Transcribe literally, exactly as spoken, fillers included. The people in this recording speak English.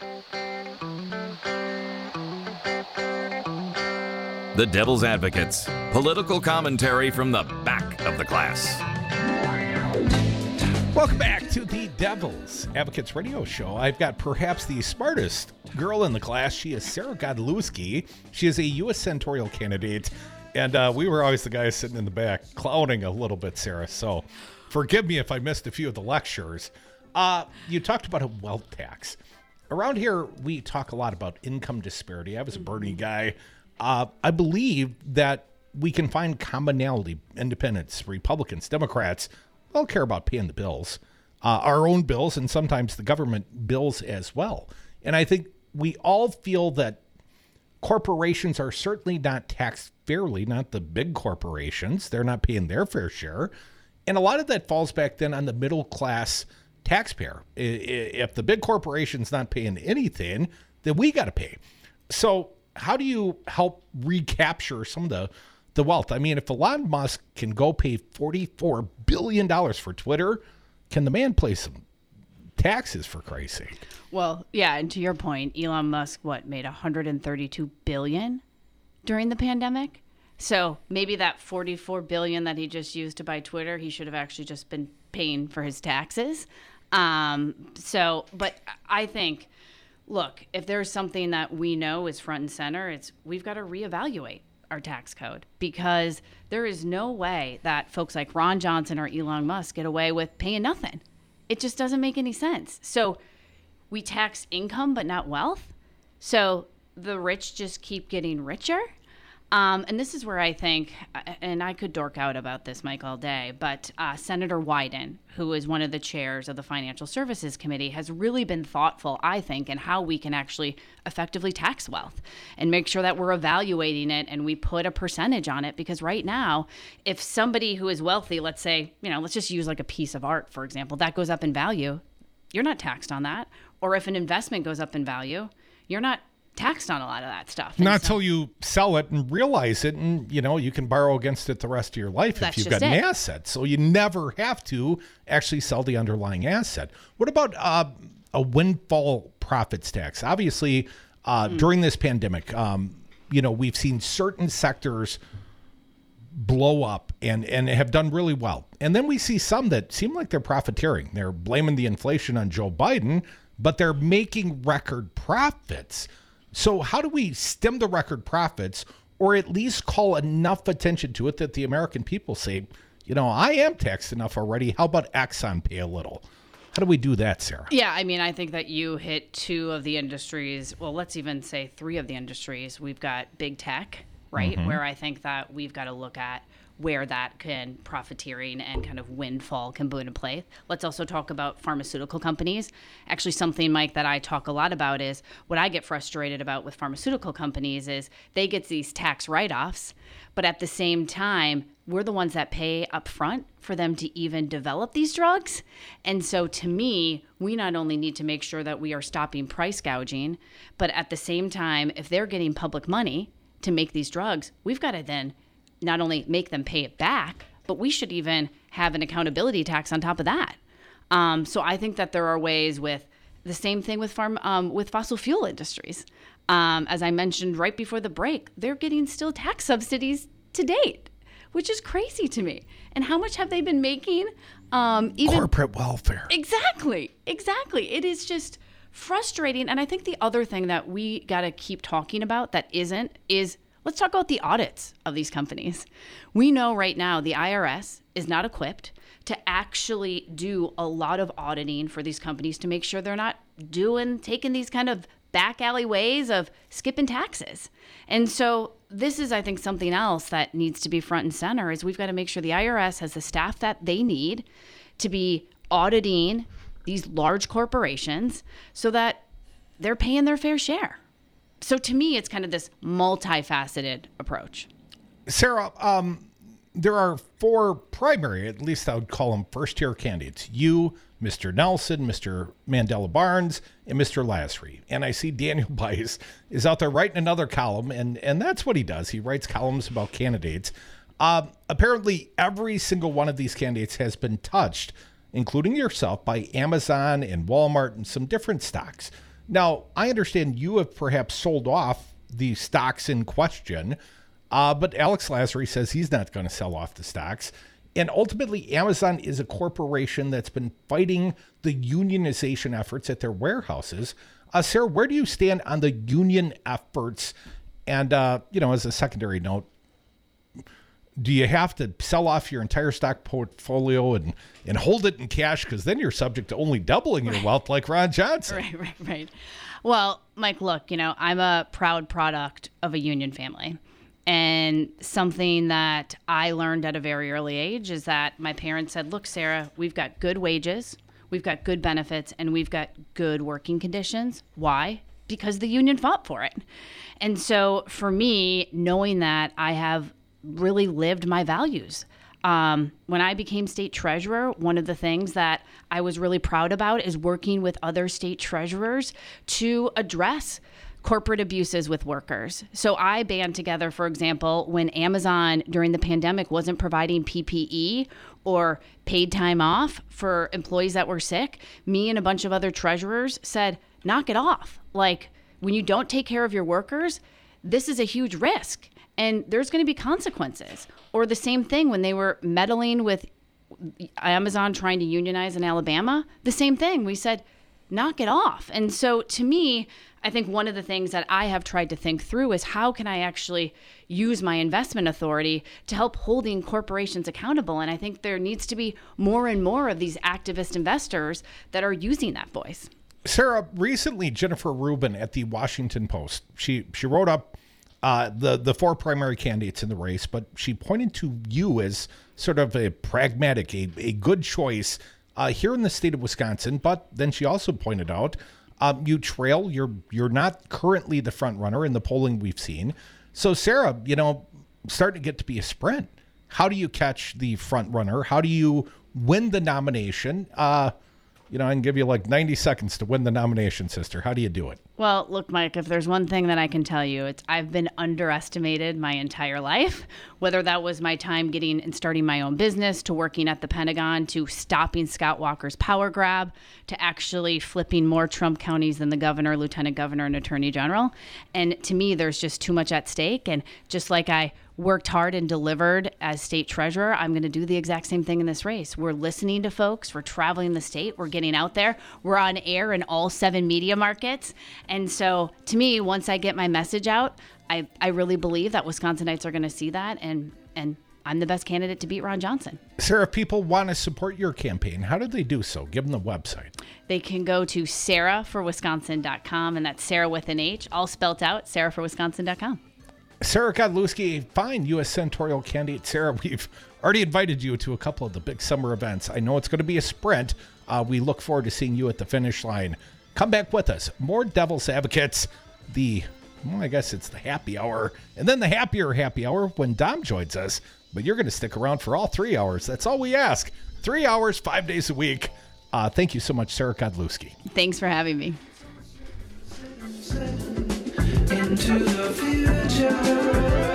The Devil's Advocates, political commentary from the back of the class. Welcome back to the Devil's Advocates radio show. I've got perhaps the smartest girl in the class. She is Sarah Godlewski. She is a U S senatorial candidate, and uh, we were always the guys sitting in the back clowning a little bit, Sarah, so forgive me if I missed a few of the lectures. Uh, you talked about a wealth tax. Around here, we talk a lot about income disparity. I was a Bernie guy. Uh, I believe that we can find commonality. Independents, Republicans, Democrats all care about paying the bills, uh, our own bills, and sometimes the government bills as well. And I think we all feel that corporations are certainly not taxed fairly, not the big corporations. They're not paying their fair share. And a lot of that falls back then on the middle class taxpayer. If the big corporation's not paying anything, then we got to pay. So how do you help recapture some of the, the wealth? I mean, if Elon Musk can go pay forty-four billion dollars for Twitter, can the man pay some taxes, for Christ's sake? Well, yeah, and to your point, Elon Musk, what, made one hundred thirty-two billion dollars during the pandemic? So maybe that forty-four billion dollars that he just used to buy Twitter, he should have actually just been paying for his taxes. Um, so, but I think... Look, if there's something that we know is front and center, it's we've got to reevaluate our tax code, because there is no way that folks like Ron Johnson or Elon Musk get away with paying nothing. It just doesn't make any sense. So we tax income but not wealth. So the rich just keep getting richer. Um, and this is where I think, and I could dork out about this, Mike, all day, but uh, Senator Wyden, who is one of the chairs of the Financial Services Committee, has really been thoughtful, I think, in how we can actually effectively tax wealth and make sure that we're evaluating it and we put a percentage on it. Because right now, if somebody who is wealthy, let's say, you know, let's just use like a piece of art, for example, that goes up in value, you're not taxed on that. Or if an investment goes up in value, you're not taxed on a lot of that stuff. Not until so, you sell it and realize it, and you know you can borrow against it the rest of your life if you've got an it. asset. So you never have to actually sell the underlying asset. What about uh, a windfall profits tax? Obviously, uh, mm. during this pandemic, um, you know we've seen certain sectors blow up and and have done really well, and then we see some that seem like they're profiteering. They're blaming the inflation on Joe Biden, but they're making record profits. So how do we stem the record profits, or at least call enough attention to it that the American people say, you know, I am taxed enough already. How about Exxon pay a little? How do we do that, Sarah? Yeah, I mean, I think that you hit two of the industries. Well, let's even say three of the industries. We've got big tech, right, mm-hmm. where I think that we've got to look at where that can profiteering and kind of windfall can go into play. Let's also talk about pharmaceutical companies. Actually, something, Mike, that I talk a lot about is what I get frustrated about with pharmaceutical companies is they get these tax write-offs, but at the same time, we're the ones that pay up front for them to even develop these drugs. And so to me, we not only need to make sure that we are stopping price gouging, but at the same time, if they're getting public money to make these drugs, we've got to then not only make them pay it back, but we should even have an accountability tax on top of that. Um, so I think that there are ways with the same thing with farm um, with fossil fuel industries. Um, as I mentioned right before the break, they're getting still tax subsidies to date, which is crazy to me. And how much have they been making? Um, even corporate welfare. Exactly, exactly. It is just frustrating. And I think the other thing that we got to keep talking about that isn't is let's talk about the audits of these companies. We know right now the I R S is not equipped to actually do a lot of auditing for these companies to make sure they're not doing, taking these kind of back alley ways of skipping taxes. And so this is, I think, something else that needs to be front and center is we've got to make sure the I R S has the staff that they need to be auditing these large corporations so that they're paying their fair share. So to me, it's kind of this multifaceted approach. Sarah, um, there are four primary, at least I would call them first-tier candidates. You, Mister Nelson, Mister Mandela Barnes, and Mister Lasry. And I see Daniel Bice is out there writing another column, and, and that's what he does. He writes columns about candidates. Uh, apparently, every single one of these candidates has been touched, including yourself, by Amazon and Walmart and some different stocks. Now, I understand you have perhaps sold off the stocks in question, uh, but Alex Lasry says he's not going to sell off the stocks. And ultimately, Amazon is a corporation that's been fighting the unionization efforts at their warehouses. Uh, Sarah, where do you stand on the union efforts? And, uh, you know, as a secondary note, do you have to sell off your entire stock portfolio and, and hold it in cash? Because then you're subject to only doubling your wealth like Ron Johnson. Right, right, right. Well, Mike, look, you know, I'm a proud product of a union family. And something that I learned at a very early age is that my parents said, look, Sarah, we've got good wages, we've got good benefits, and we've got good working conditions. Why? Because the union fought for it. And so for me, knowing that, I have really lived my values. Um, when I became state treasurer, one of the things that I was really proud about is working with other state treasurers to address corporate abuses with workers. So I band together, for example, when Amazon during the pandemic wasn't providing P P E or paid time off for employees that were sick, me and a bunch of other treasurers said, knock it off. Like, when you don't take care of your workers, this is a huge risk and there's going to be consequences. Or the same thing when they were meddling with Amazon trying to unionize in Alabama, the same thing. We said, knock it off. And so to me, I think one of the things that I have tried to think through is how can I actually use my investment authority to help holding corporations accountable? And I think there needs to be more and more of these activist investors that are using that voice. Sarah, recently Jennifer Rubin at the Washington Post, she she wrote up uh, the, the four primary candidates in the race, but she pointed to you as sort of a pragmatic, a, a good choice uh, here in the state of Wisconsin. But then she also pointed out um, you trail, you're you're not currently the front runner in the polling we've seen. So Sarah, you know, starting to get to be a sprint. How do you catch the front runner? How do you win the nomination? Uh, You know, I can give you like ninety seconds to win the nomination, sister. How do you do it? Well, look, Mike, if there's one thing that I can tell you, it's I've been underestimated my entire life, whether that was my time getting and starting my own business, to working at the Pentagon, to stopping Scott Walker's power grab, to actually flipping more Trump counties than the governor, lieutenant governor, and attorney general. And to me, there's just too much at stake. And just like I worked hard and delivered as state treasurer, I'm going to do the exact same thing in this race. We're listening to folks. We're traveling the state. We're getting out there. We're on air in all seven media markets. And so to me, once I get my message out, I, I really believe that Wisconsinites are going to see that. And, and I'm the best candidate to beat Ron Johnson. Sarah, if people want to support your campaign, how do they do so? Give them the website. They can go to sarah for wisconsin dot com, and that's Sarah with an H, all spelt out, sarah for wisconsin dot com. Sarah Godlewski, fine U S senatorial candidate. Sarah, we've already invited you to a couple of the big summer events. I know it's going to be a sprint. Uh, we look forward to seeing you at the finish line. Come back with us. More Devil's Advocates. The, well, I guess it's the happy hour. And then the happier happy hour when Dom joins us. But you're going to stick around for all three hours. That's all we ask. Three hours, five days a week. Uh, thank you so much, Sarah Godlewski. Thanks for having me. Into the future.